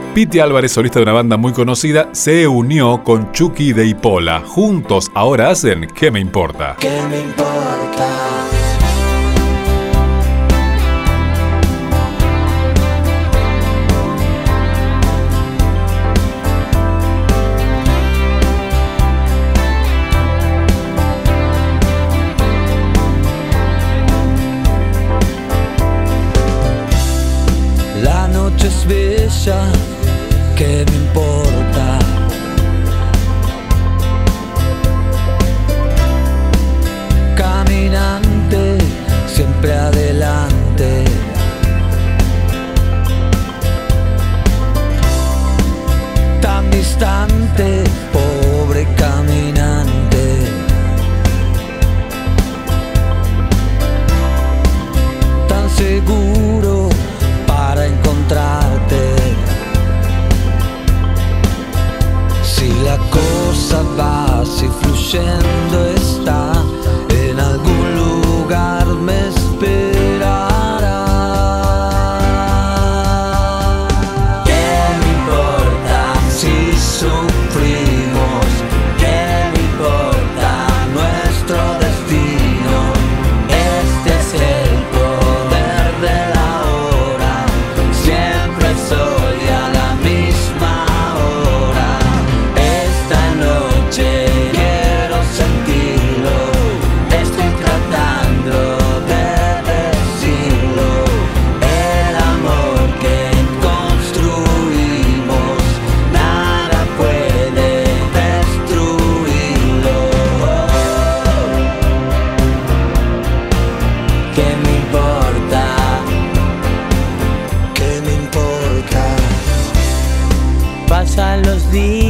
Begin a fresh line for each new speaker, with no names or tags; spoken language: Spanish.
Piti Álvarez, solista de una banda muy conocida, se unió con Chucky de Ipola. Juntos ahora hacen ¿Qué me importa?
¿Qué me importa? La noche es bella, ¿qué me importa? Caminante, siempre adelante. Tan distante, pobre caminante. Tan seguro para encontrarte. Si la cosa va así fluyendo está, en algún lugar me esperará. ¿Qué me importa si sufrimos? ¿Qué me importa nuestro destino? Este es el poder de la hora, siempre soy a la misma hora. Esta noche quiero sentirlo, estoy tratando de decirlo. El amor que construimos, nada puede destruirlo. ¿Qué me importa? ¿Qué me importa? Pasan los días